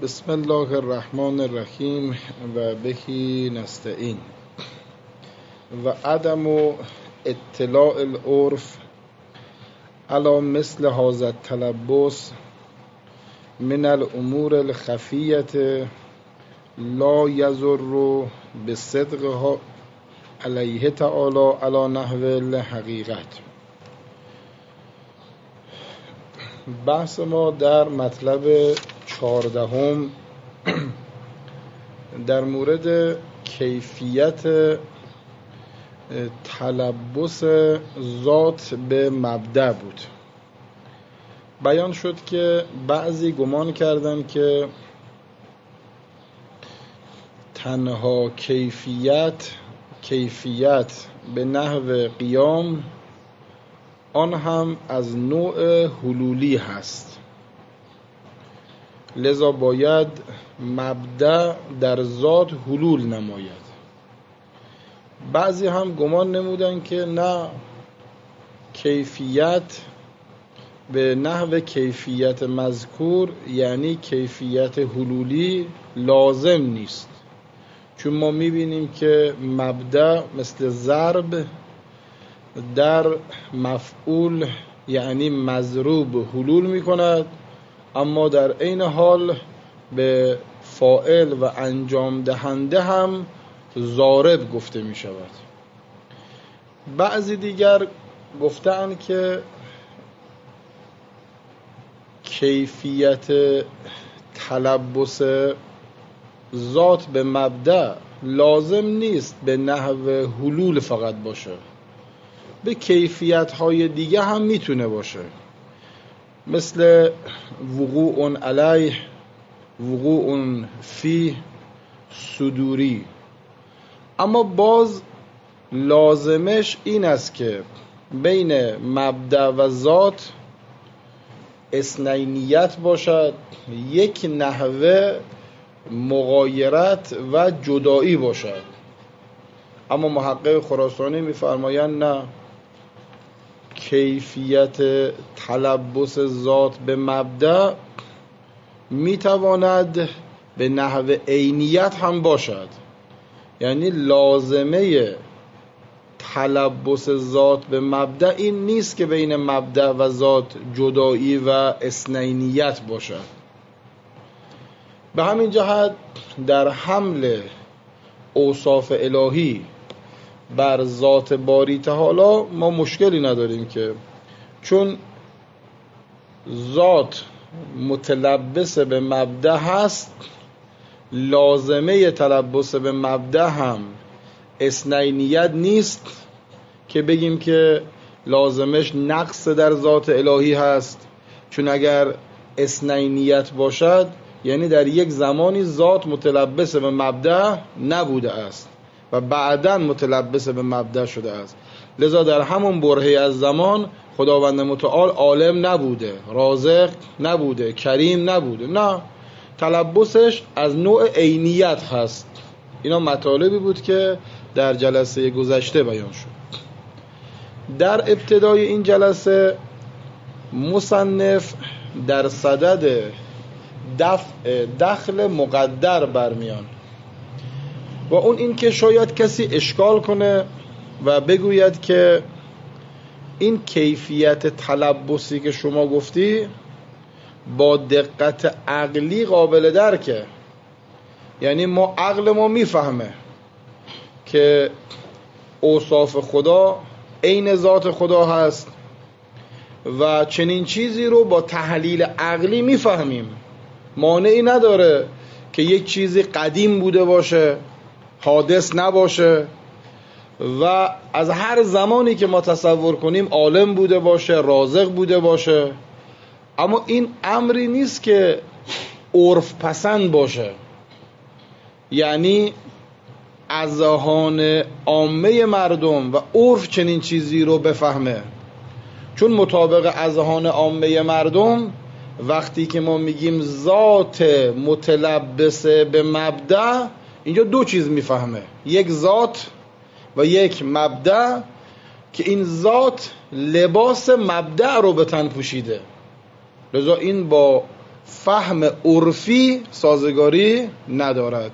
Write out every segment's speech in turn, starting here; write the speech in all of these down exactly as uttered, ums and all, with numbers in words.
بسم الله الرحمن الرحیم و بهی نستعین. و عدم اطلاع العرف علی مثل هذا التلبس من الامور الخفیة لا یضر بصدقها علیه تعالی علی نحو الحقیقت. بحث ما در مطلب چهاردهم در مورد کیفیت تلبس ذات به مبدأ بود. بیان شد که بعضی گمان کردن که تنها کیفیت کیفیت به نحو قیام آن هم از نوع حلولی هست، لذا باید مبدأ در ذات حلول نماید. بعضی هم گمان نمودن که نه، کیفیت به نحو کیفیت مذکور یعنی کیفیت حلولی لازم نیست، چون ما میبینیم که مبدأ مثل ضرب در مفعول یعنی مضروب حلول میکند، اما در عین حال به فاعل و انجام دهنده هم ضارب گفته می شود. بعضی دیگر گفتند که کیفیت تلبس ذات به مبدأ لازم نیست به نحو حلول فقط باشه، به کیفیت های دیگه هم میتونه باشه، مثل وقوع علیه، وقوع فی، صدوری. اما باز لازمش این است که بین مبدأ و ذات اثنینیت باشد، یک نحوه مغایرت و جدایی باشد. اما محقق خراسانی میفرمایند نه، کیفیت تلبس ذات به مبدأ میتواند به نحو عینیت هم باشد، یعنی لازمه تلبس ذات به مبدأ این نیست که بین مبدأ و ذات جدایی و اثنینیت باشد. به همین جهت در حمل اوصاف الهی بر ذات باری تعالی ما مشکلی نداریم، که چون ذات متلبس به مبدأ هست، لازمه تلبس به مبدأ هم اثنینیت نیست که بگیم که لازمش نقص در ذات الهی هست، چون اگر اثنینیت باشد یعنی در یک زمانی ذات متلبس به مبدأ نبوده است و بعداً متلبس به مبدأ شده است. لذا در همون برهه از زمان خداوند متعال عالم نبوده، رازق نبوده، کریم نبوده، نه، تلبسش از نوع عینیت هست. اینا مطالبی بود که در جلسه گذشته بیان شد. در ابتدای این جلسه مصنف در صدد دفع دخل مقدر برمیان و اون این که شاید کسی اشکال کنه و بگوید که این کیفیت تلبسی که شما گفتی با دقت عقلی قابل درکه، یعنی ما عقل ما میفهمه که اوصاف خدا عین ذات خدا هست و چنین چیزی رو با تحلیل عقلی میفهمیم. مانعی نداره که یک چیزی قدیم بوده باشه، حادث نباشه و از هر زمانی که ما تصور کنیم عالم بوده باشه، رازق بوده باشه، اما این امری نیست که عرف پسند باشه، یعنی اذهان عامه مردم و عرف چنین چیزی رو بفهمه. چون مطابق اذهان عامه مردم وقتی که ما میگیم ذات متلبس به مبدأ، اینجا دو چیز میفهمه، یک ذات و یک مبدأ، که این ذات لباس مبدأ رو به تن پوشیده. لذا این با فهم عرفی سازگاری ندارد.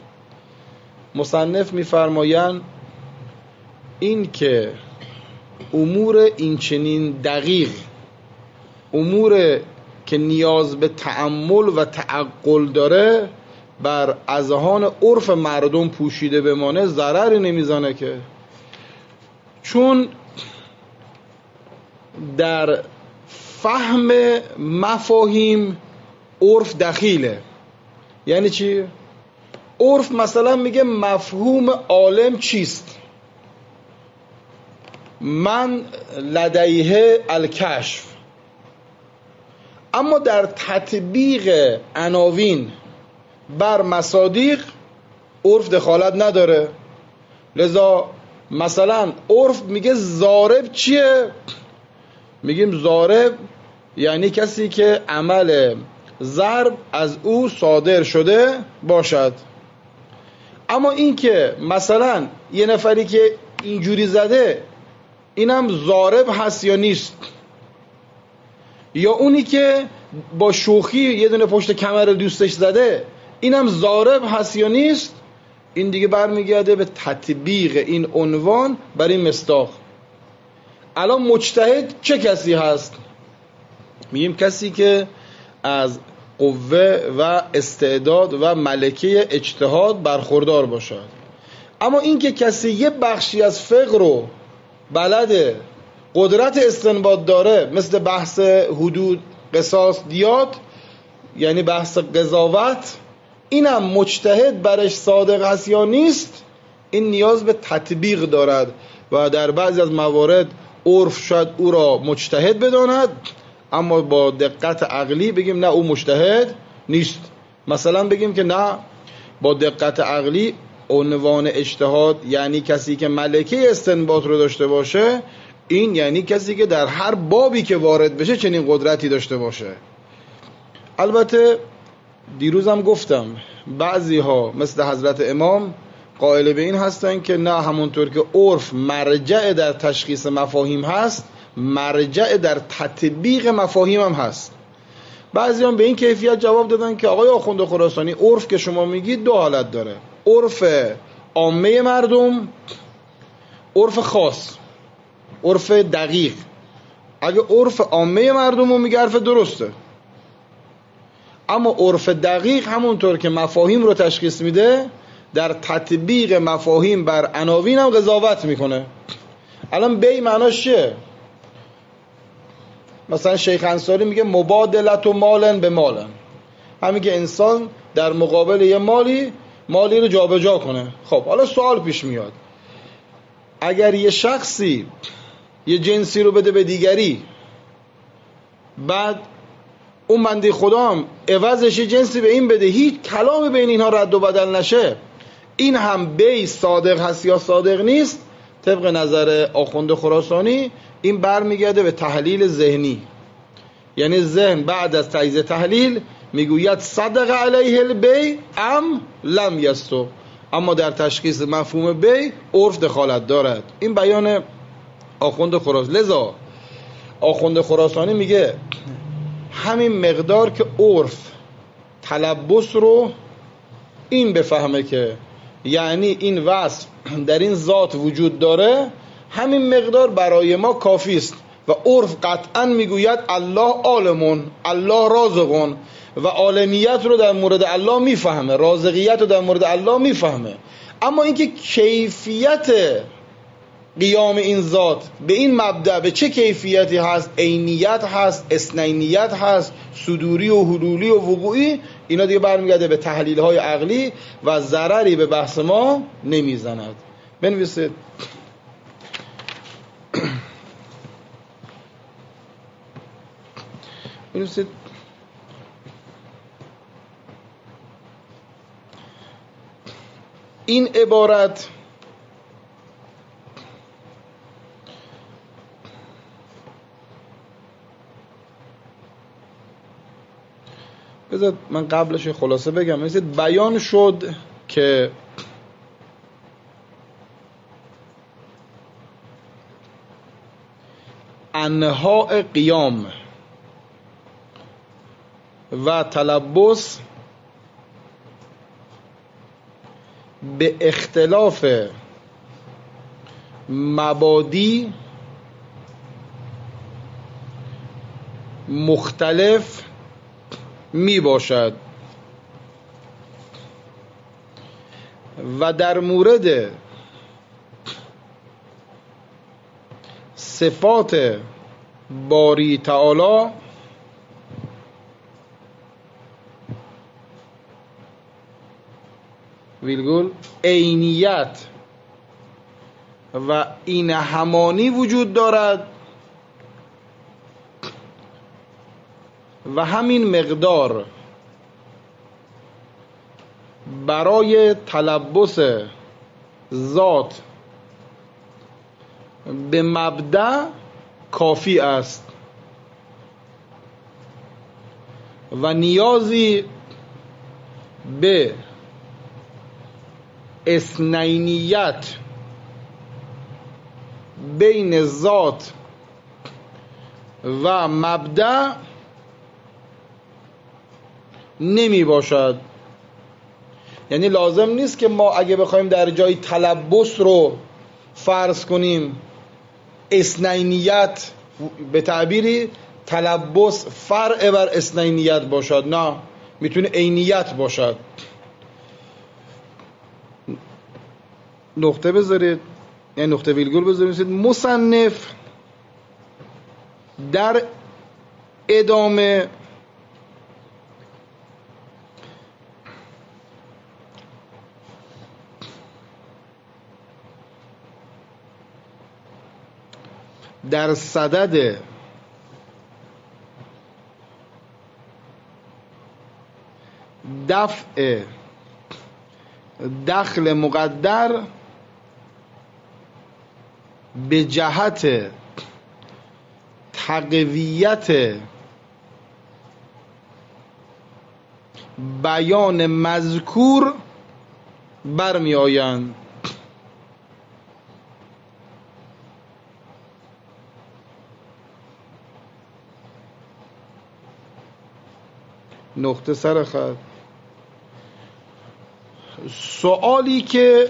مصنف می‌فرمایند این که امور این چنین دقیق، امور که نیاز به تأمل و تعقل داره، بر اذهان عرف مردم پوشیده بمانه ضرری نمیزنه که، چون در فهم مفاهیم عرف دخیله. یعنی چی؟ عرف مثلا میگه مفهوم عالم چیست، من لدیه الکشف، اما در تطبیق عناوین بر مصادیق عرف دخالت نداره. لذا مثلا عرف میگه ضارب چیه؟ میگیم ضارب یعنی کسی که عمل ضرب از او صادر شده باشد. اما این که مثلا یه نفری که اینجوری زده اینم ضارب هست یا نیست، یا اونی که با شوخی یه دونه پشت کمر دوستش زده اینم ضارب هست یا نیست، این دیگه برمیگرده به تطبیق این عنوان بر این مصداق. الان مجتهد چه کسی هست؟ میگیم کسی که از قوه و استعداد و ملکه اجتهاد برخوردار باشد. اما این که کسی یه بخشی از فقه رو بلده، قدرت استنباط داره، مثل بحث حدود، قصاص، دیات، یعنی بحث قضاوت، اینم مجتهد برش صادق هست یا نیست، این نیاز به تطبیق دارد و در بعضی از موارد عرف شاید او را مجتهد بداند، اما با دقت عقلی بگیم نه او مجتهد نیست. مثلا بگیم که نه، با دقت عقلی عنوان اجتهاد یعنی کسی که ملکه استنباط رو داشته باشه، این یعنی کسی که در هر بابی که وارد بشه چنین قدرتی داشته باشه. البته دیروزم گفتم بعضی ها مثل حضرت امام قائل به این هستن که نه، همونطور که عرف مرجع در تشخیص مفاهیم هست، مرجع در تطبیق مفاهیم هم هست. بعضی هم به این کیفیت جواب دادن که آقای آخوند خراسانی، عرف که شما میگید دو حالت داره، عرف عامه مردم، عرف خاص، عرف دقیق. اگه عرف عامه مردم رو میگه حرف درسته، اما عرف دقیق همونطور که مفاهیم رو تشخیص میده، در تطبیق مفاهیم بر عناوین هم قضاوت میکنه. الان بی معناش چیه؟ مثلا شیخ انصاری میگه مبادلت و مالن به مالن، همین که انسان در مقابل یه مالی مالی رو جابجا کنه. خب حالا سوال پیش میاد، اگر یه شخصی یه جنسی رو بده به دیگری، بعد اون بنده خدا هم عوضش یه جنسی به این بده، هیچ کلامی بین اینها رد و بدل نشه، این هم بی صادق هست یا صادق نیست؟ طبق نظر آخوند خراسانی این برمیگرده به تحلیل ذهنی. یعنی ذهن بعد از تجزیه تحلیل میگوید صدق علیه البی ام لم یستو، اما در تشخیص مفهوم بی عرف دخالت دارد. این بیان آخوند خراسانی. لذا آخوند خراسانی میگه همین مقدار که عرف تلبس رو این بفهمه که یعنی این وصف در این ذات وجود داره، همین مقدار برای ما کافی است. و عرف قطعا میگوید الله عالمون، الله رازقون، و عالمیت رو در مورد الله میفهمه، رازقیت رو در مورد الله میفهمه. اما اینکه کیفیت قیام این ذات به این مبدأ به چه کیفیتی هست، عینیت هست، اثنینیت هست، صدوری و حلولی و وقوعی، اینا دیگه برمیگرده به تحلیل های عقلی و ضرری به بحث ما نمیزند. بنویسید. بنویسید این عبارت بذار من قبلش خلاصه بگم. مثل بیان شد که انواع قیام و تلبس به اختلاف مبادی مختلف می باشد و در مورد صفات باری تعالی ویلگول عینیت و این همانی وجود دارد و همین مقدار برای تلبس ذات به مبدأ کافی است و نیازی به اثنینیت بین ذات و مبدأ نمی باشد. یعنی لازم نیست که ما اگه بخوایم در جای تلبس رو فرض کنیم اثنینیت به تعبیری تلبس فرع بر اثنینیت باشد، نه، میتونه عینیت باشد. نقطه بذارید، یعنی نقطه ویلگول بذارید. مصنف در ادامه در صدد دفع دخل مقدر به جهت تقویت بیان مذکور برمی آیند. نقطه سر خط. سوالی که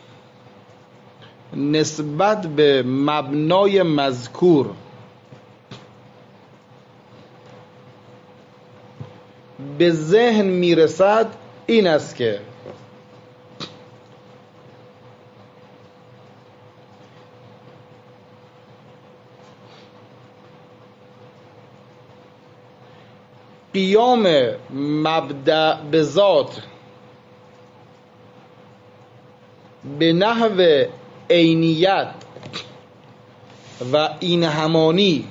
نسبت به مبنای مذکور به ذهن میرسد این است که قیام مبدأ به ذات به نحو عینیت و این همانی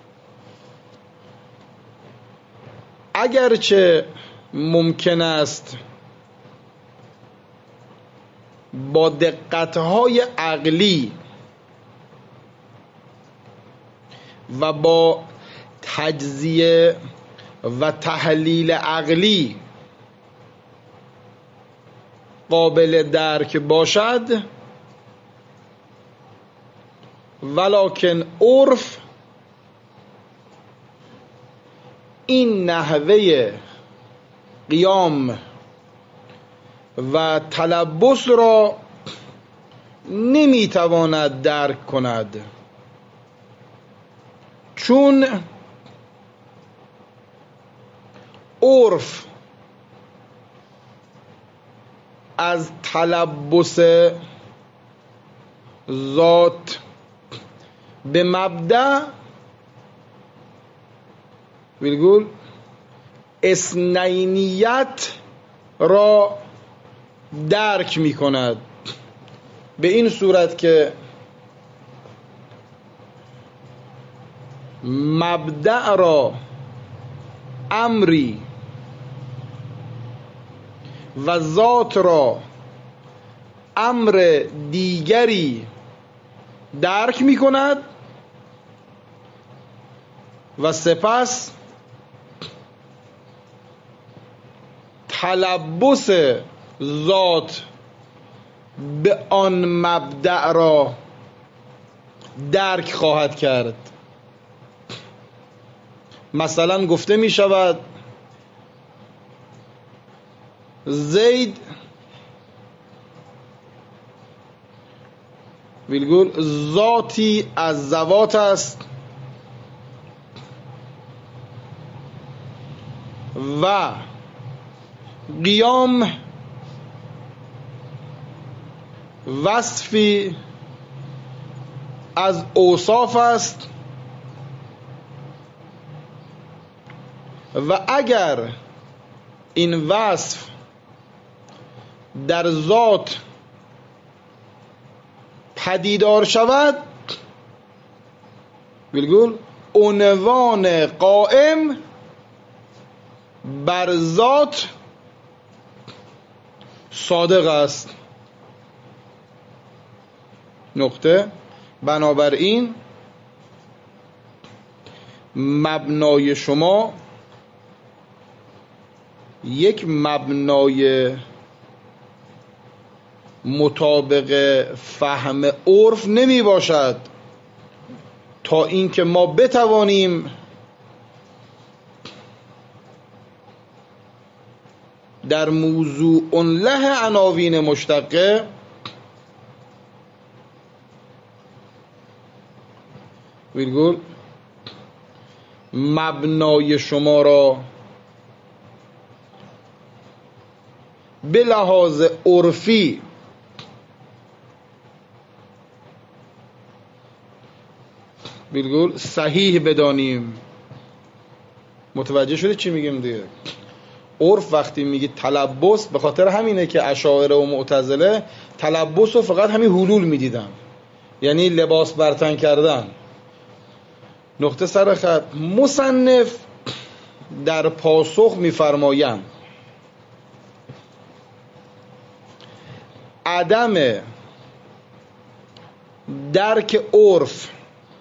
اگرچه ممکن است با دقتهای عقلی و با تجزیه و تحلیل عقلی قابل درک باشد، ولکن عرف این نحوه قیام و تلبس را نمیتواند درک کند، چون عرف از تلبس ذات به مبدأ ویلگول اثنینیت را درک می کند، به این صورت که مبدأ را امری و ذات را امر دیگری درک می کند و سپس تلبس ذات به آن مبدأ را درک خواهد کرد. مثلا گفته می شود زید ویلگول ذاتی از ذوات است و قیام وصفی از اوصاف است و اگر این وصف در ذات پدیدار شود ویلگول عنوان قائم بر ذات صادق است. نقطه. بنابراین مبنای شما یک مبنای مطابق فهم عرف نمی باشد تا اینکه ما بتوانیم در موضوع له عناوین مشتقه ویرگول مبنای شما را به لحاظ عرفی ویرگول صحیح بدانیم. متوجه شده چی میگم دیگه؟ عرف وقتی میگی تلبس به خاطر همینه که اشاعره و معتزله تلبس رو فقط همین حلول میدیدن، یعنی لباس برتن کردن. نقطه سر خط. مصنف در پاسخ میفرمایند عدم درک عرف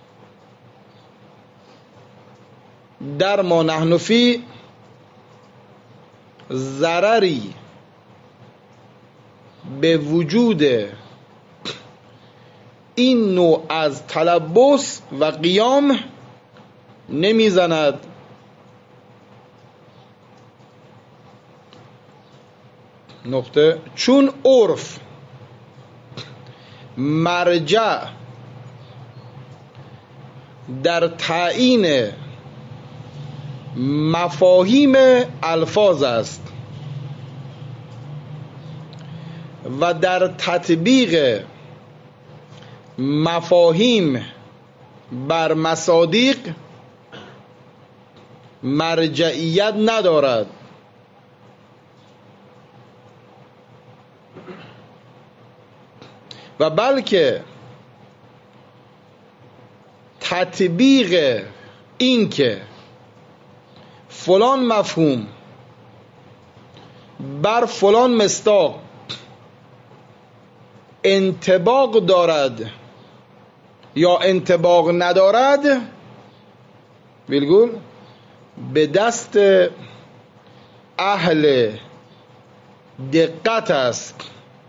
در ما نحن فی ضرری به وجود این نوع از تلبس و قیام نمیزند. نقطه. چون عرف مرجع در تعیین مفاهیم الفاظ است و در تطبیق مفاهیم بر مصادیق مرجعیت ندارد، و بلکه تطبیق این که فلان مفهوم بر فلان مصداق انطباق دارد یا انطباق ندارد ویلگول به دست اهل دقت است.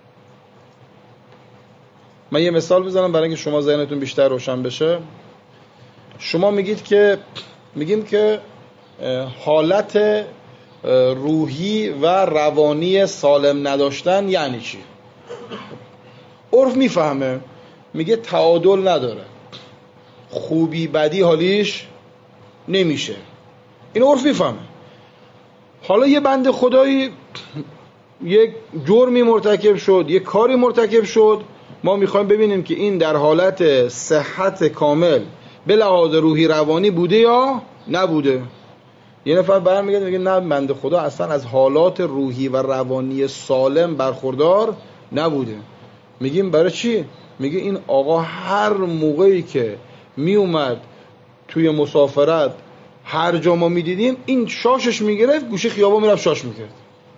من یه مثال بزنم برای اینکه شما ذهنتون بیشتر روشن بشه. شما میگید که میگیم که حالت روحی و روانی سالم نداشتن یعنی چی؟ عرف میفهمه، میگه تعادل نداره، خوبی بدی حالیش نمیشه. این عرف میفهمه. حالا یه بنده خدایی یک جرمی مرتکب شد، یک کاری مرتکب شد، ما میخوایم ببینیم که این در حالت صحت کامل به لحاظ روحی روانی بوده یا نبوده. یه نفر برمیگرده میگه نه بنده خدا اصلا از حالات روحی و روانی سالم برخوردار نبوده. میگیم برای چی؟ میگه این آقا هر موقعی که میومد توی مسافرت هر جا ما میدیدیم این شاشش میگرفت، گوشه خیابان میرفت شاش میکرد.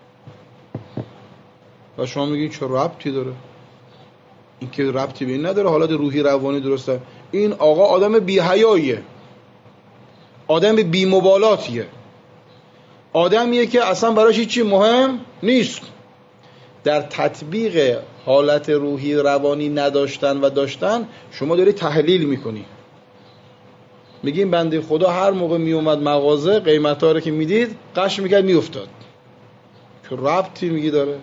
و شما میگین چه ربطی داره؟ این که ربطی به این نداره، حالات روحی روانی درسته. این آقا آدم بی حیاییه، آدم بی مبالاتیه، آدمیه که اصلا براش هیچی مهم نیست. در تطبیق حالت روحی روانی نداشتن و داشتن شما داری تحلیل میکنی. میگیم بنده خدا هر موقع میومد مغازه قیمتا رو که میدید قش میکرد میافتاد. چه ربطی میگی داره؟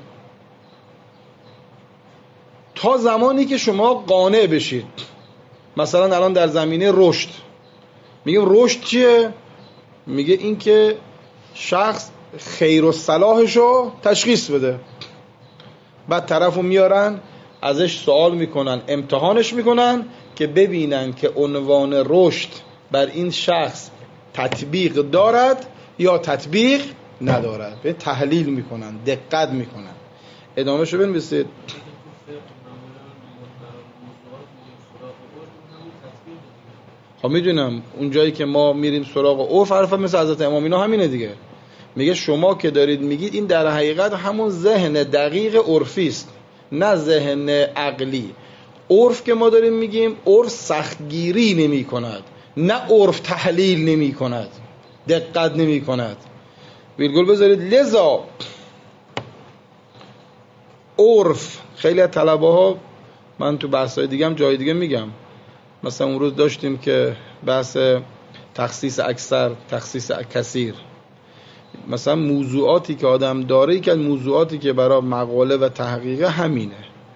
تا زمانی که شما قانع بشید. مثلا الان در زمینه رشد میگم رشد چیه؟ میگه این که شخص خیر و صلاحشو تشخیص بده، بعد طرفو میارن ازش سوال میکنن، امتحانش میکنن که ببینن که عنوان رشد بر این شخص تطبیق دارد یا تطبیق ندارد. به تحلیل میکنن، دقت میکنن. ادامه شو بنویسید. خب میدونم اون جایی که ما میریم سراغ عرف، حرف مثل حضرت امام اینا همینه دیگه. میگه شما که دارید میگید این در حقیقت همون ذهن دقیق عرفی است، نه ذهن عقلی. عرف که ما داریم میگیم عرف سختگیری نمی کند، نه عرف تحلیل نمی کند، دقت نمی کند. ویرگول بذارید. لذا عرف خیلی از طلبه ها، من تو بحثای دیگه هم جای دیگه میگم، مثلا اون روز داشتیم که بحث تخصیص اکثر تخصیص کثیر، مثلا موضوعاتی که آدم داره، یک از موضوعاتی که برای مقاله و تحقیق همینه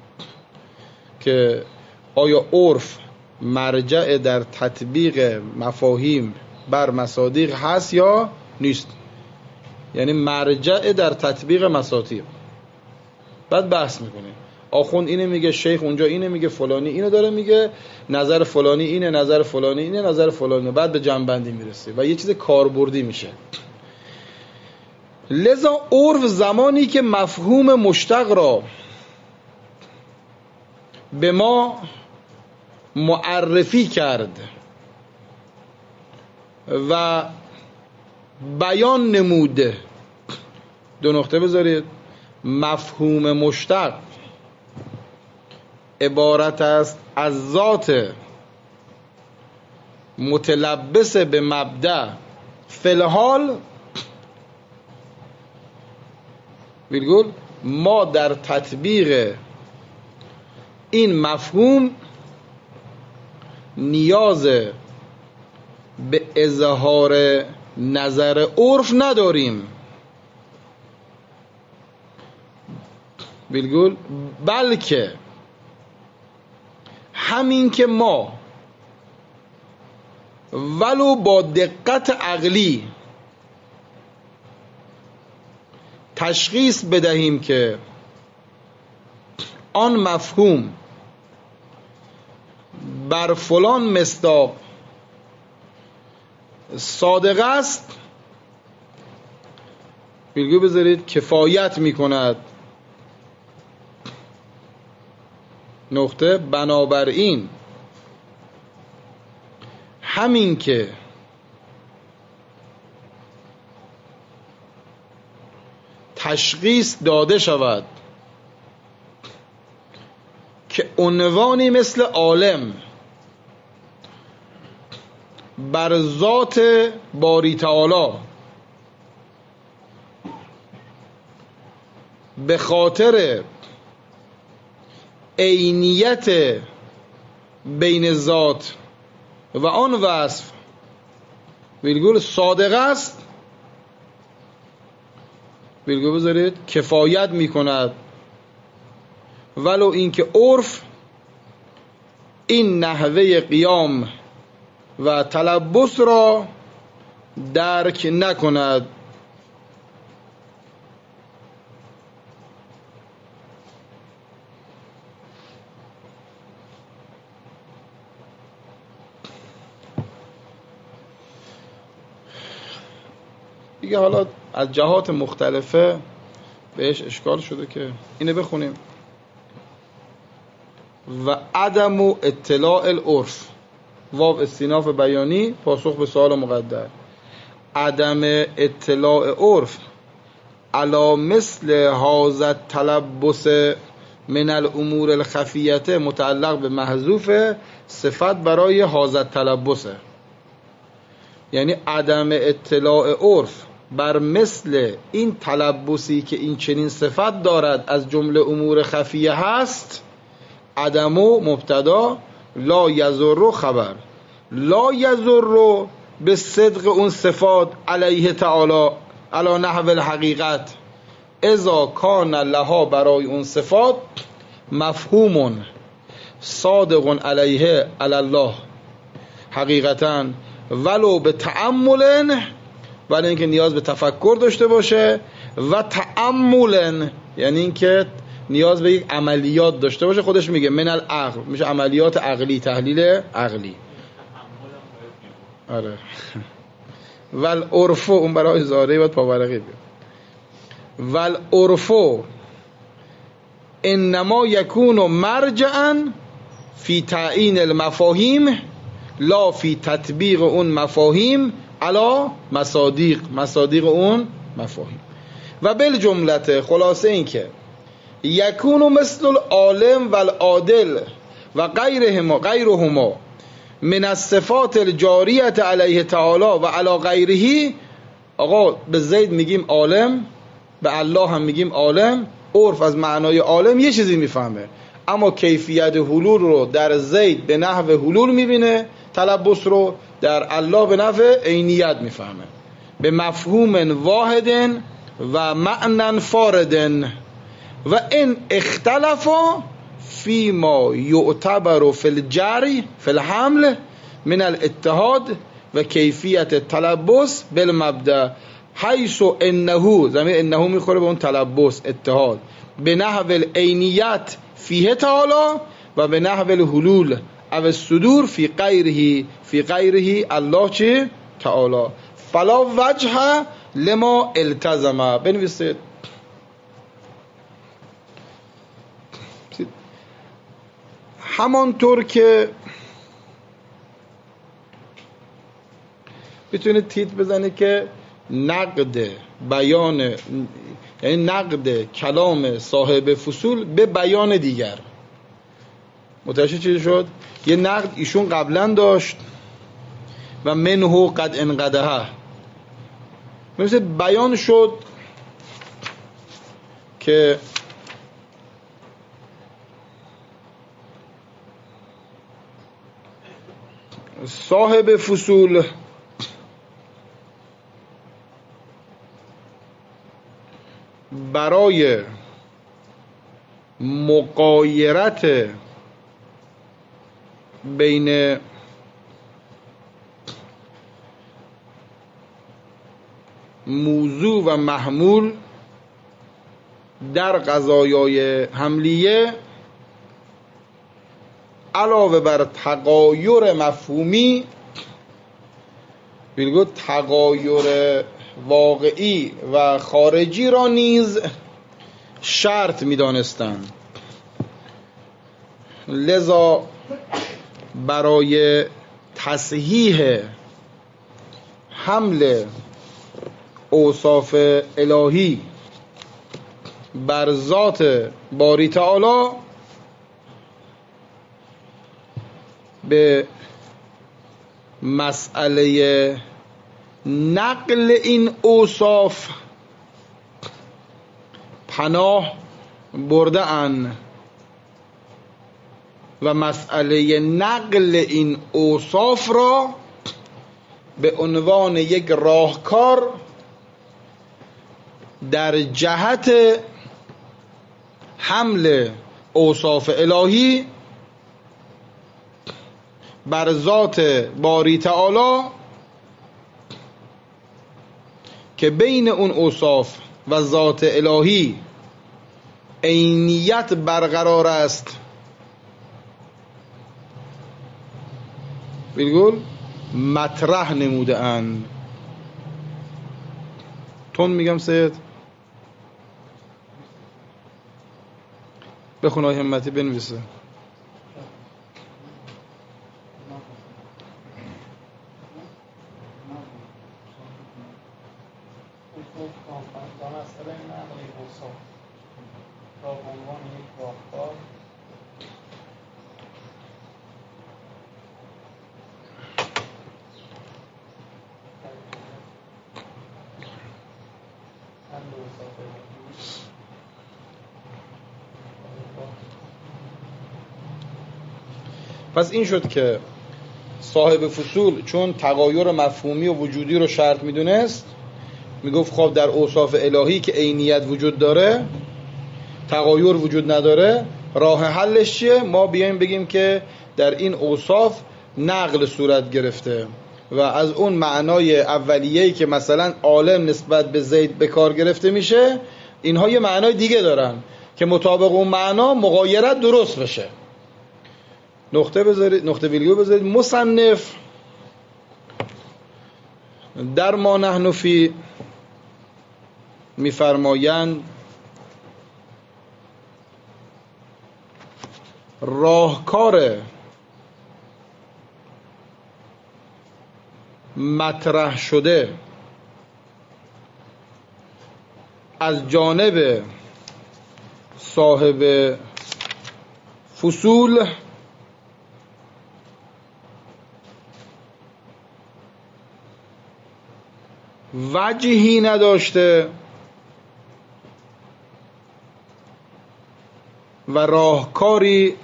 که آیا عرف مرجع در تطبیق مفاهیم بر مصادیق هست یا نیست. یعنی مرجع در تطبیق مصادیق. بعد بحث میکنیم آخوند اینه میگه، شیخ اونجا اینه میگه، فلانی اینو داره میگه، نظر فلانی اینه، نظر فلانی اینه، نظر فلانی، بعد به جنبندی میرسه و یه چیز کاربردی میشه. لذا عرف زمانی که مفهوم مشتق را به ما معرفی کرد و بیان نموده. دو نقطه بذارید. مفهوم مشتق عبارت است از ذات متلبس به مبدأ فی الحال ویرگول ما در تطبیق این مفهوم نیاز به اظهار نظر عرف نداریم، ویرگول بلکه همین که ما ولو با دقت عقلی تشخیص بدهیم که آن مفهوم بر فلان مصداق صادق است، ویرگول بذارید، کفایت می کند. نقطه. بنابراین همین که تشخیص داده شود که عنوانی مثل عالم بر ذات باری تعالی به خاطر عینیت بین ذات و آن وصف ویرگول صادق است، ویرگول بذارید، کفایت می کند، ولو اینکه عرف این نحوه قیام و تلبس را درک نکند. دیگه حالا از جهات مختلفه بهش اشکال شده که اینه بخونیم. و عدم و اطلاع العرف، واو استیناف بیانی، پاسخ به سوال مقدر. عدم اطلاع عرف علا مثل حاضر تلبس من الامور الخفیت متعلق به محذوف صفت برای حاضر تلبسه. یعنی عدم اطلاع عرف بر مثل این تلبسی که این چنین صفت دارد از جمله امور خفیه هست، عدم و مبتدا، لا یضر خبر، لا یضر به صدق اون صفات علیه تعالی علی نحو الحقیقت، اذا کان لها برای اون صفات مفهوم صادق علیه علی الله حقیقتا ولو به تأمل، ولی اینکه نیاز به تفکر داشته باشه، و تأمل یعنی اینکه نیاز به یک عملیات داشته باشه. خودش میگه من العقل، میشه عملیات عقلی، تحلیل عقلی. آره ول عرفو، اون برای زاره باید پاورقی بیاد. ول عرفو انما یکون مرجعا فی تعیین المفاهیم لا فی تطبیق اون مفاهیم علا مصادیق، مصادیق اون مفاهیم. و بالجملت خلاصه این که یکون مثل العالم و العادل و غیرهما غیرهما من الصفات الجاریت علیه تعالی و علی غیره. آقا به زید میگیم عالم، به الله هم میگیم عالم. عرف از معنای عالم یه چیزی میفهمه، اما کیفیت حلول رو در زید به نحو حلول میبینه، تلبس رو در الله به نحو عینیت میفهمه، به مفهوم واحد و معنی فارد. و این اختلافا فی ما یعتبر فی الجری فی الحمل من الاتحاد و کیفیت تلبس بالمبدأ حیث انه، زمین انه میخوره به اون تلبس اتحاد، به نحو العینیت فیه تعالی و به نحو الحلول او الصدور فی غیره فی غیره الله چه تعالی. فلا وجه لما التزم. بنویسید همانطور که بتونید تیت بزنید که نقد بیان، یعنی نقد کلام صاحب فصول به بیان دیگر. متوجه چیزی شد؟ یه نقد ایشون قبلا داشت و منهو قد انقدها، مثل بیان شد که صاحب فصول برای مقایرت بین موضوع و محمول در قضایای حملیه علاوه بر تغایر مفهومی بلگو تغایر واقعی و خارجی را نیز شرط می دانستند. لذا برای تصحیح حمل اوصاف الهی بر ذات باری تعالی به مسئله نقل این اوصاف پناه برده اند و مسئله نقل این اوصاف را به عنوان یک راهکار در جهت حمل اوصاف الهی بر ذات باری تعالی که بین اون اوصاف و ذات الهی عینیت برقرار است، بگول مطرح نموده اند. تون میگم سید بخون آقای همتی بنویسه. پس این شد که صاحب فصول چون تغایر مفهومی و وجودی رو شرط میدونست، میگفت خب در اوصاف الهی که عینیت وجود داره، تغایر وجود نداره، راه حلش چیه؟ ما بیایم بگیم که در این اوصاف نقل صورت گرفته و از اون معنای اولیه‌ای که مثلا عالم نسبت به زید به کار گرفته میشه، اینها یه معنای دیگه دارن که مطابق اون معنا مغایرت درست بشه. نقطه بذارید، نقطه ویلیو بذارید. مصنف در ما نحن فی میفرمایند راهکار مطرح شده از جانب صاحب فصول وجهی نداشته و راهکاری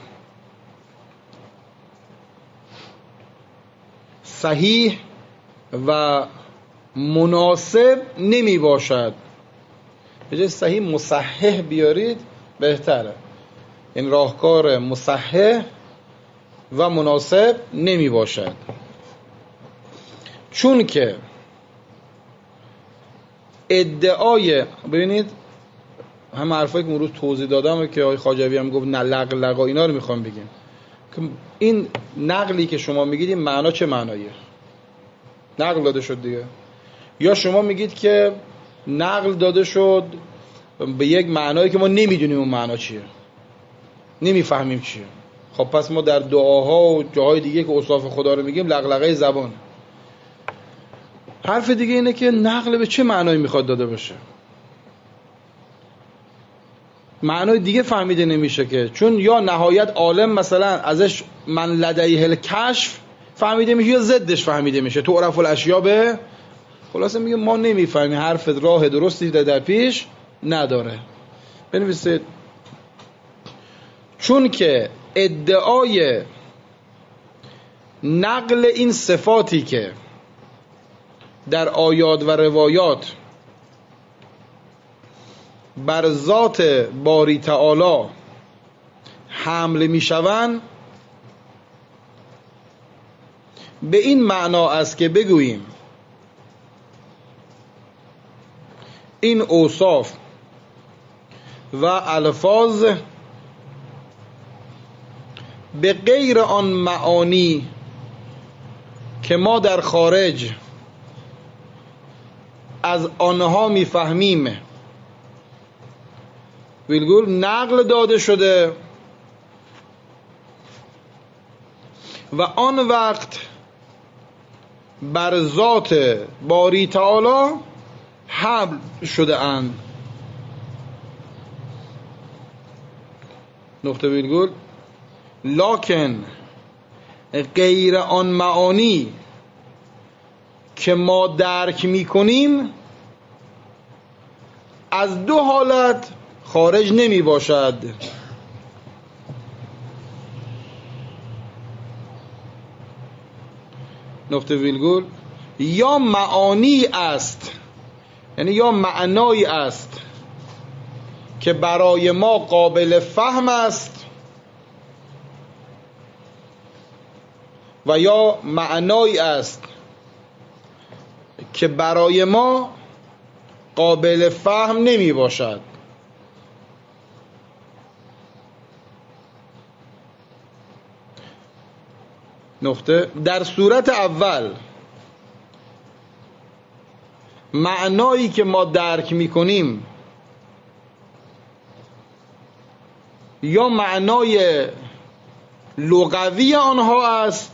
صحیح و مناسب نمی باشد. به جای صحیح مصحح بیارید بهتره. این راهکار مصحح و مناسب نمی باشد، چون که ادعای، ببینید همه حرفایی که امروز توضیح دادم که آقای خواجوی هم گفت نه لق لقا، اینا رو میخوام بگیم که این نقلی که شما میگید این معنا چه معناییه؟ نقل داده شد دیگه. یا شما میگید که نقل داده شد به یک معنایی که ما نمیدونیم اون معنا چیه، نمیفهمیم چیه. خب پس ما در دعاها و جاهای دیگه که اوصاف خدا رو میگیم لقلقه زبان. حرف دیگه اینه که نقل به چه معنایی میخواد داده باشه؟ معنای دیگه فهمیده نمیشه که، چون یا نهایت عالم مثلا ازش من لدیه الکشف فهمیده میشه یا ضدش فهمیده میشه. تو عرف الاشیا به خلاصه میگه ما نمیفهمیم، حرفت راه درستی در پیش نداره. بنویسید چون که ادعای نقل این صفاتی که در آیات و روایات بر ذات باری تعالی حمل میشوند به این معنا است که بگوییم این اوصاف و الفاظ به غیر آن معانی که ما در خارج از آنها میفهمیم ویلگول نقل داده شده و آن وقت بر ذات باری تعالی حمل شده اند. نقطه ویلگول لکن غیر آن معانی که ما درک میکنیم از دو حالت خارج نمی باشد. نقطه ویلگول یا معانی است، یعنی یا معنایی است که برای ما قابل فهم است و یا معنایی است که برای ما قابل فهم نمی باشد. نقطه در صورت اول معنایی که ما درک میکنیم یا معنای لغوی آنها است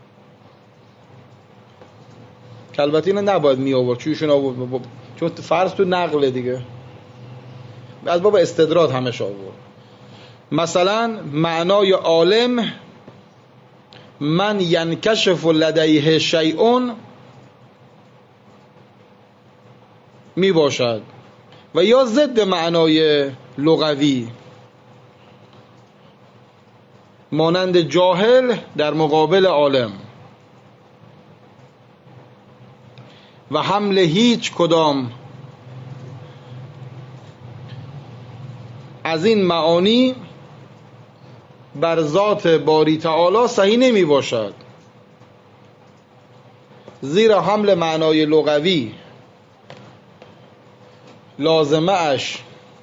که البته اینو نباید می آورد، چونشون آورد چون فرض تو نقل دیگه از باب استدراد همش آورد. مثلا معنای عالم من ینکشف لدیه شیء می باشد و یا ضد معنای لغوی مانند جاهل در مقابل عالم و حمل هیچ کدام از این معانی بر ذات باری تعالی صحیح نمی باشد، زیرا حمل معنای لغوی لازمه اش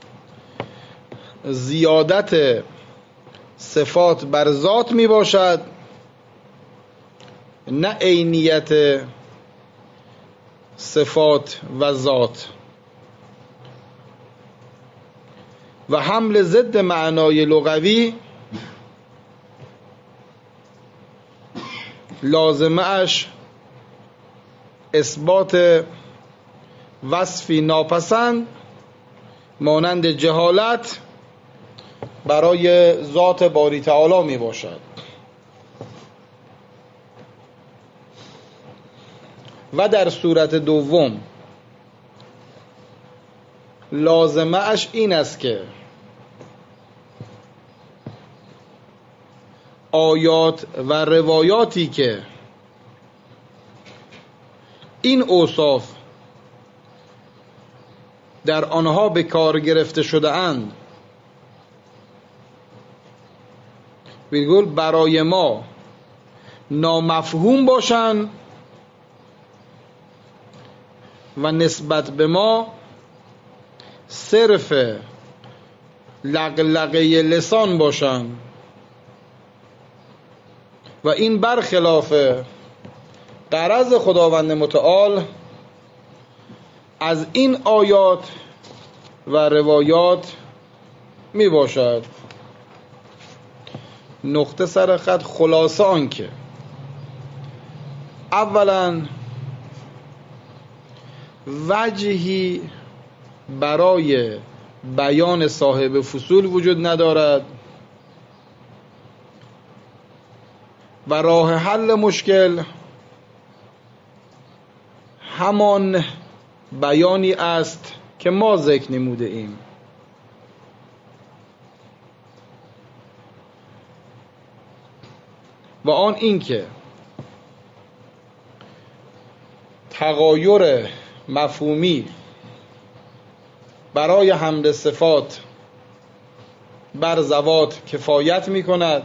زیادت صفات بر ذات می باشد، نه عینیت صفات و ذات. و حمل ضد معنای لغوی لازمه اش اثبات وصفی ناپسند مانند جهالت برای ذات باری تعالی می باشد. و در صورت دوم لازمه اش این است که آیات و روایاتی که این اوصاف در آنها به کار گرفته شده اند ویرگول برای ما نامفهوم باشند و نسبت به ما صرف لقلقه لسان باشند و این برخلاف غرض خداوند متعال از این آیات و روایات می باشد. نقطه سر خط خلاصه آن که اولا وجهی برای بیان صاحب فصول وجود ندارد و راه حل مشکل همان بیانی است که ما ذکر نموده ایم. و آن این که تغایر مفهومی برای حمل صفات بر ذوات کفایت می کند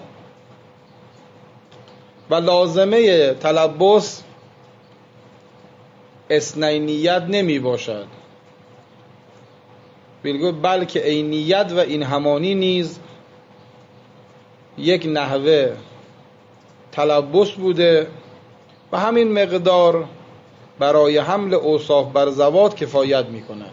و لازمه تلبس اثنینیت نمی باشد، بلکه عینیت و این همانی نیز یک نحوه تلبس بوده و همین مقدار برای حمل اوصاف بر ذوات کفایت می کند.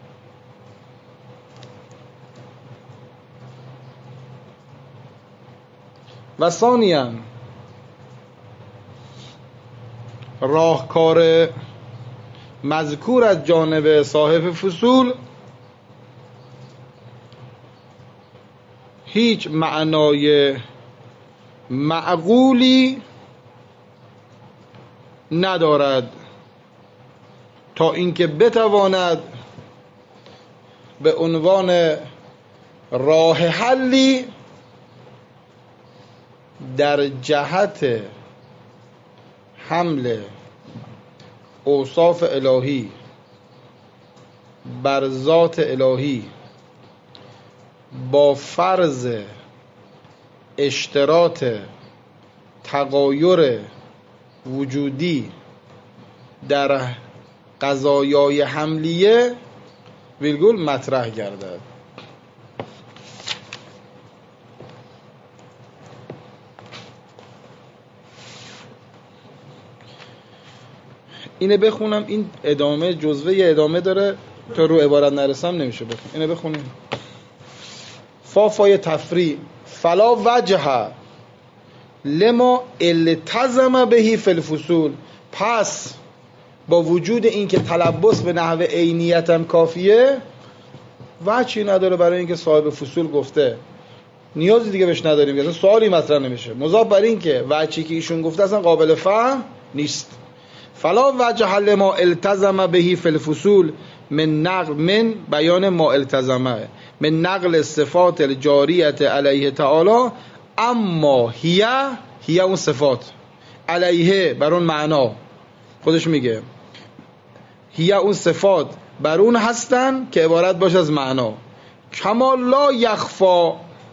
و ثانیاً راهکار مذکور از جانب صاحب فصول هیچ معنای معقولی ندارد تا اینکه بتواند به عنوان راه حلی در جهت حمل اوصاف الهی بر ذات الهی با فرض اشتراط تغایر وجودی در قضایای حملیه ویرگول مطرح گردد. اینه بخونم، این ادامه جزوه ادامه داره تا رو عبارت نرسم نمیشه بخونم. اینه بخونیم. فافای تفریع فلا وجه لما التزم بهی فی الفصول، پس با وجود این که تلبس به نحو عینیت هم کافیه وجهی نداره برای اینکه صاحب فصول گفته، نیازی دیگه بهش نداریم، اصلا سوالی مطرح نمیشه. مضاف بر این که وجهی که ایشون گفته اصلا قابل فهم نیست. فلا وجه لما التزم بهی فی الفصول من نقل من بیان ما التزمه من نقل صفات الجاریت علیه تعالی، اما هی هی اون صفات علیه بر اون معنا، خودش میگه هی اون صفات بر اون هستن که عبارت باشه از معنا، کما لا یخفا،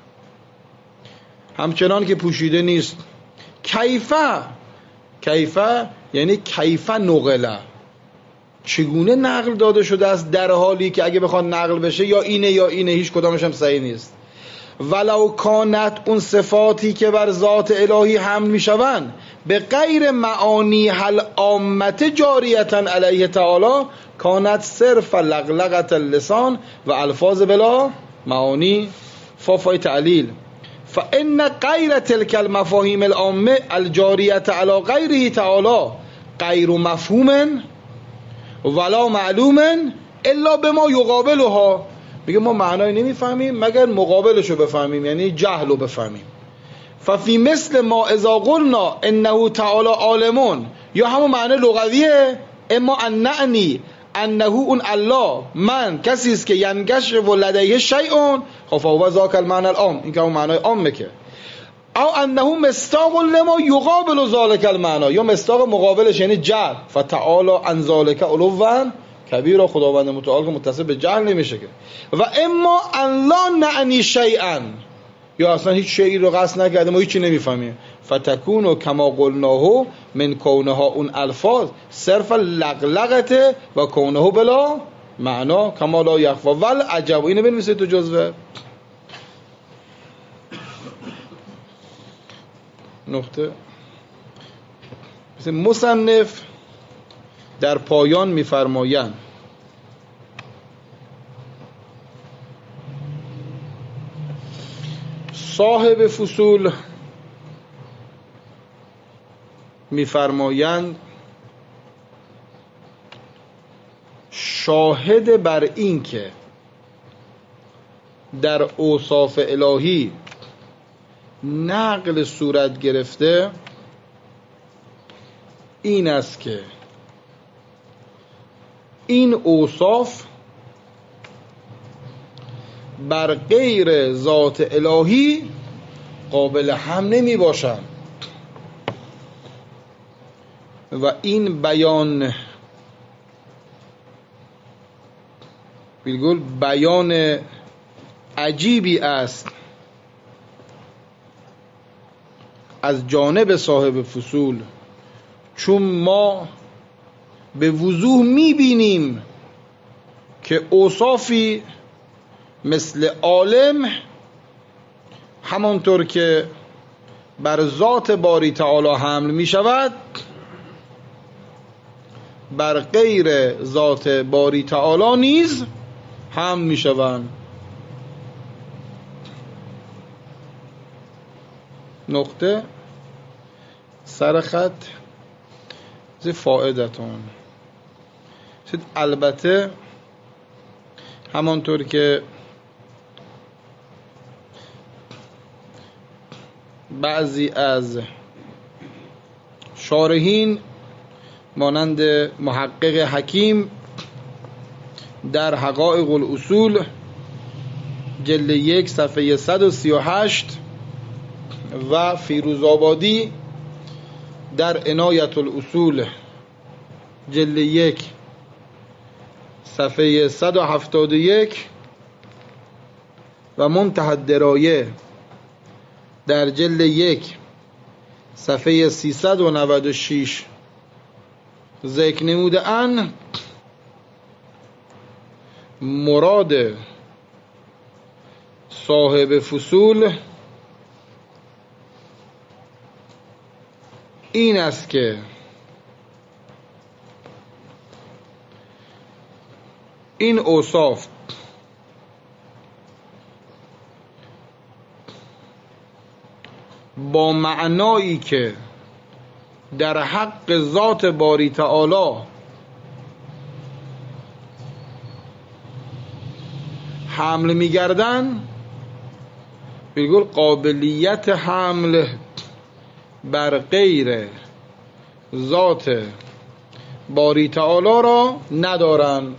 همچنان که پوشیده نیست. کیفه، کیفه یعنی کیفه نقله، چگونه نقل داده شده است، در حالی که اگه بخواد نقل بشه یا اینه یا اینه، هیچ کدامش هم صحیح نیست. ولو کانت، اون صفاتی که بر ذات الهی حمل میشوند، به غیر معانی هل عامت جاریتن علیه تعالی، کانت صرف لغلغت اللسان و الفاظ بلا معانی. فافای تعلیل فان غیر تلک المفاهیم العامه الجاریت علی غیره تعالی غیر مفهوم ولا معلوم الا بما یقابلها. میگه ما معنای نمیفهمیم مگر مقابلشو بفهمیم، یعنی جهل رو بفهمیم. ففی مثل ما اذا قلنا انه تعالی عالمون، یا همون معنی لغویه، اما ان نعنی انه اون الله من کسی است که ینگش و لدیه شیئون، خب فهو ذاک المعنی العام، این که اون معنای عامه که، او انه مستاق لما یقابل ذلک المعنی، یا مستاق مقابلش یعنی جهل. فتعالی عن ذلک علوا کبیرا، خداوند متعال که متصل به جهل نمیشه که. و اما ان لا نعنی شیئا، یا اصلا هیچ شیئی رو قصد نکرده ما هیچی نمیفهمیم. فتکون کما قلناه من کونها اون الفاظ صرف لغلغته و کونه بلا معنا کما لا یخفا ول عجب. اینو بنویسید تو جزوه. نقطه مصنف در پایان میفرمایند صاحب فصول میفرمایند شاهد بر این که در اوصاف الهی نقل صورت گرفته این است که این اوصاف بر غیر ذات الهی قابل هم نمی باشند و این بیان بالکل بیان عجیبی است از جانب صاحب فصول، چون ما به وضوح میبینیم که اوصافی مثل عالم همانطور که بر ذات باری تعالی حمل می شود بر غیر ذات باری تعالی نیز حمل می شوند. نقطه سرخط زی فائدتون. البته همانطور که بعضی از شارحین مانند محقق حکیم در حقائق الاصول جلد یک صفحه صد و سی و هشت و فیروزآبادی در عنایت الاصول جلد یک صفحه صد و هفتاد و یک و منتهی الدرایه در جلد یک صفحه سیصد و نود و شش ذکر نموده ان مراد صاحب فصول این است که این اوصاف با معنایی که در حق ذات باری تعالی حمل می‌گردند بگل قابلیت حمل بر غیر ذات باری تعالی را ندارند.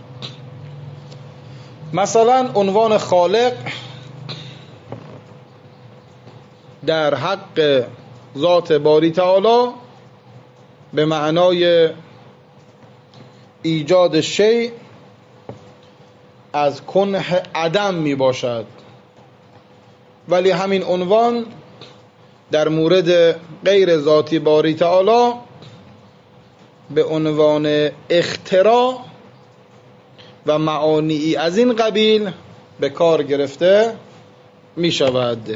مثلا عنوان خالق در حق ذات باری تعالی به معنای ایجاد شیء از کنه عدم می باشد، ولی همین عنوان در مورد غیر ذاتی باری تعالی به عنوان اختراع و معانی از این قبیل به کار گرفته می شود.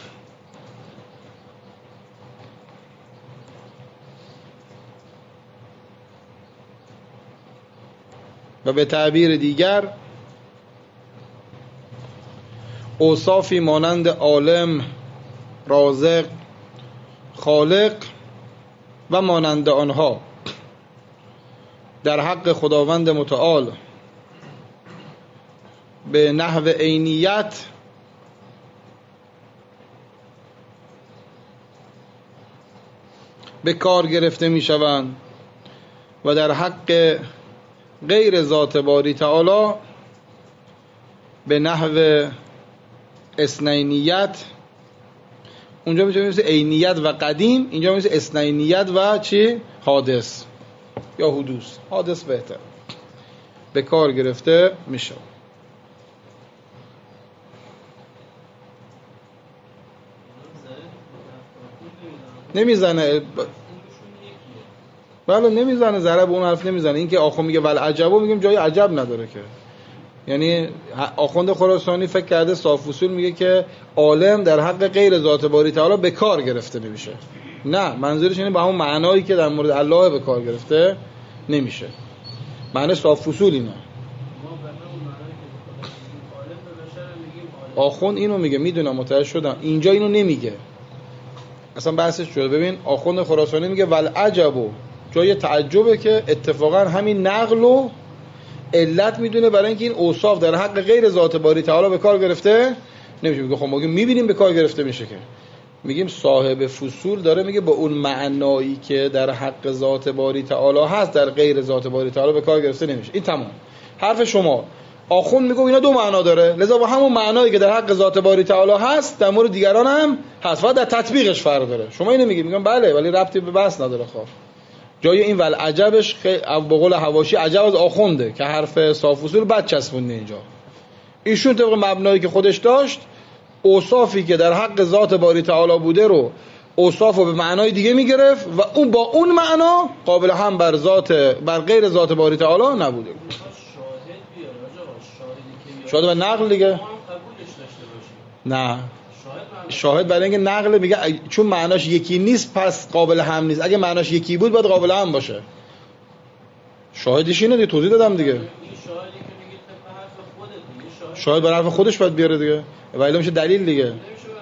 و به تعبیر دیگر اوصافی مانند عالم، رازق، خالق و مانند آنها در حق خداوند متعال به نحو عینیت به کار گرفته می شوند و در حق غیر ذات باری تعالی به نحو اثنینیت، اونجا میشه مثل عینیت و قدیم، اینجا مثل اثنینیت و چی؟ حادث یا حدوث، حادث بهتر، به کار گرفته میشه. نمیزنه بله نمیزنه، ضرب اون حرف نمیزنه. این که آخوند میگه ول عجبو، میگیم جای عجب نداره که. یعنی آخوند خراسانی فکر کرده صاف اصول میگه که عالم در حق غیر ذات باری تعالی به کار گرفته نمیشه. نه، منظورش اینه به همون معنایی که در مورد الله به کار گرفته نمیشه. معنی صاف اصول اینه. آخوند اینو میگه، میدونم متوجه شدم، اینجا اینو نمیگه، اصلا بحثش شده. ببین آخوند خراسانی میگه ول عجبو، جای تعجبه که اتفاقا همین نقل و علت میدونه برای اینکه این اوصاف در حق غیر ذات باری تعالی به کار گرفته نمیشه. میگه خب ما میبینیم به کار گرفته میشه که. میگیم صاحب فصول داره میگه با اون معنایی که در حق ذات باری تعالی هست در غیر ذات باری تعالی به کار گرفته نمیشه. این تمام حرف شما. آخوند میگه اینا دو معنا داره، لذا با همون معنایی که در حق ذات باری تعالی هست در مورد دیگران هم هست، فقط در تطبیقش فرق داره. شما اینو میگی، میگم بله، ولی ربطی به بحث نداره. خب جای این ول عجبش به قول حواشی عجب از آخونده که حرف صاف اصول بد چسبونده اینجا. ایشون طبق مبنایی که خودش داشت اوصافی که در حق ذات باری تعالی بوده رو اوصافو به معنای دیگه میگرفت و اون با اون معنا قابل هم بر ذات بر غیر ذات باری تعالی نبوده. شاهد و نقل دیگه. نه شاهد برای اینکه نقل میگه چون معناش یکی نیست پس قابل هم نیست. اگه معناش یکی بود باید قابل هم باشه. شاهدش اینه دیگه، توضیح دادم دیگه. شاهد بر حرف خودش باید بیاره دیگه، ولی میشه دلیل دیگه.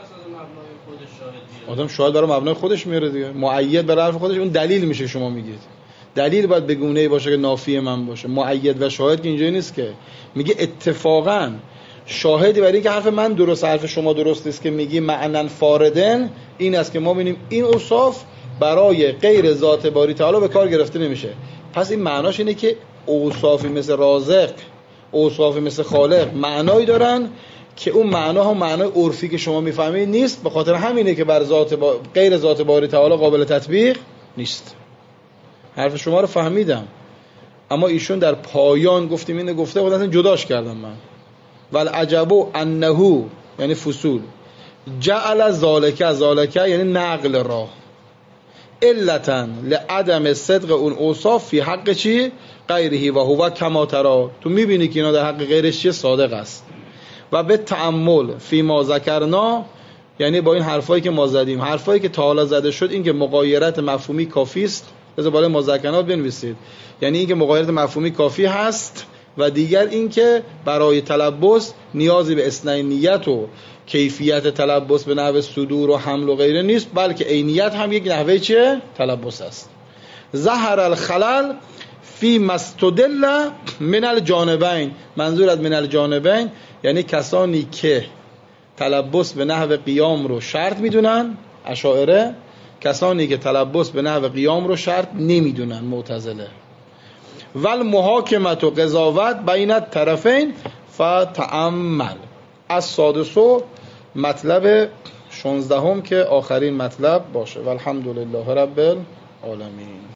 آدم شاهد برای مبنای خودش میاره دیگه، مؤید بر حرف خودش، اون دلیل میشه. شما میگید دلیل باید به گونه‌ای باشه که نافی من باشه. مؤید و شاهد که اینجوری نیست که. میگه اتفاقاً شاهدی برای اینکه حرف من درست حرف شما درست است که میگی معنن فاردن این است که ما ببینیم این اوصاف برای غیر ذات باری تعالی به کار گرفته نمیشه. پس این معناش اینه که اوصافی مثل رازق، اوصافی مثل خالق معنایی دارن که اون معنا هم معنای عرفی که شما میفهمید نیست. به خاطر همینه که بر ذات با... غیر ذات باری تعالی قابل تطبیق نیست. حرف شما رو فهمیدم، اما ایشون در پایان گفتیم اینو گفته خودم جداش کردم من. ول عجبو انه یعنی فصول جعل ذالک، ذالک یعنی نقل را، علتا لعدم صدق اون اوصاف فی حق چی؟ غیره و هو کما ترا. تو میبینی که اینا در حق غیرش چیه؟ صادق است. و به تأمل فی ما ذکرنا، یعنی با این حرفایی که ما زدیم، حرفایی که تا حالا زده شد، این که مغایرت مفهومی کافی است. بذار بالای ما ذکرنا بنویسید، یعنی این که مغایرت مفهومی کافی هست و دیگر این که برای تلبس نیازی به اثنینیت و کیفیت تلبس به نحو صدور و حمل و غیره نیست، بلکه عینیت هم یک نحوه چیه؟ تلبس است. ظهر الخلل فی مستدل من الجانبین، منظور از من الجانبین یعنی کسانی که تلبس به نحو قیام رو شرط میدونن، اشاعره، کسانی که تلبس به نحو قیام رو شرط نمیدونن، معتزله. ول محاکمت و قضاوت بین الطرفین فتأمل. از سادسو مطلب شانزدهم که آخرین مطلب باشه. والحمدلله رب العالمین.